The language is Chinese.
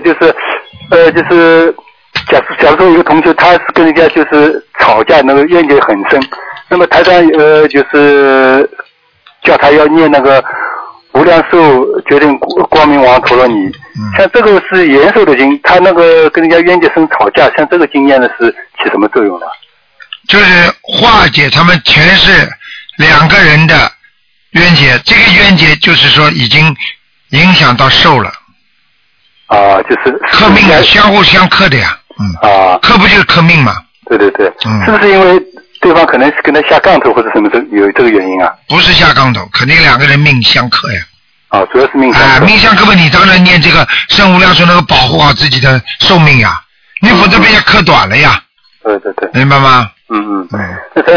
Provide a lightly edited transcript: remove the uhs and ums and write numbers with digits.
就是假如说一个同学他是跟人家就是吵架，那个冤结很深，那么台上就是叫他要念那个无量寿决定光明王陀罗尼，像这个是延寿的经，他那个跟人家冤结深吵架，像这个经验呢是起什么作用呢？ 就是化解他们前世两个人的冤结，这个冤结就是说已经影响到寿了。 啊，就是克命的，相互相克的呀。克不就是克命嘛？ 对对对。是不是因为对方可能是跟他下杠头或者什么有这个原因啊？ 不是下杠头，肯定两个人命相克呀。 主要是命相克。 命相克嘛，你当然念这个圣无量寿能够保护好自己的寿命呀，你否则被人家克短了呀。 对对对。 明白吗？ 嗯。